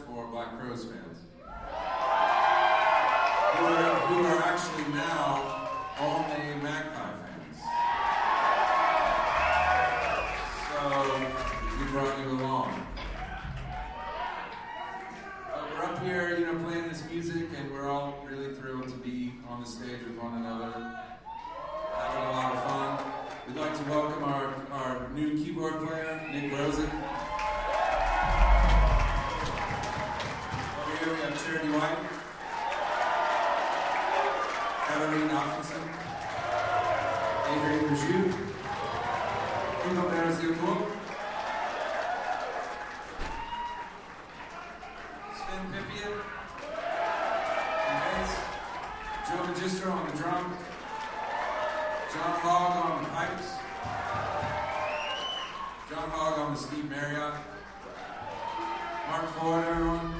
for Black Crowes fans. Who are actually now only Magpie fans. So, we brought you along. We're up here, playing this music, and we're all really thrilled to be on the stage with one another, having a lot of fun. We'd like to welcome our new keyboard player, Nick Rosen. Over here we have Charity White, Caroline Atkinson, Adrian Rajou, Hugo Beres-Gilcourt, Sven Pippian on bass, Joe Magistro on the drum, John Hogg on the pipes, John Hogg on the Steve Marriott, Mark Ford, everyone.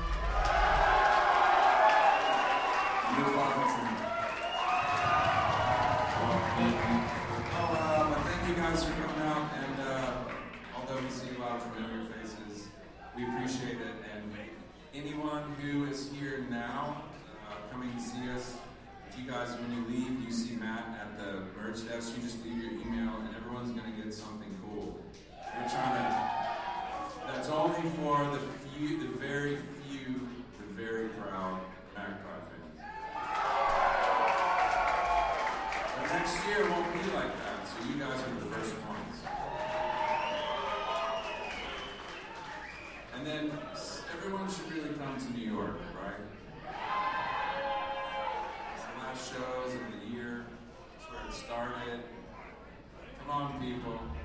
Thank you guys for coming out, and although we see a lot of familiar faces, we appreciate it. And anyone who is here now, coming to see us, if you guys, when you leave, you see Matt at the merch desk, you just leave your email, and everyone's going to get something cool. We're trying to, that's only for the very few, the very proud Magpie fans. But next year won't be like that, so you guys are the first ones. And then everyone should really come to New York, right? It's the last shows of the year. It's where it started. Come on, people.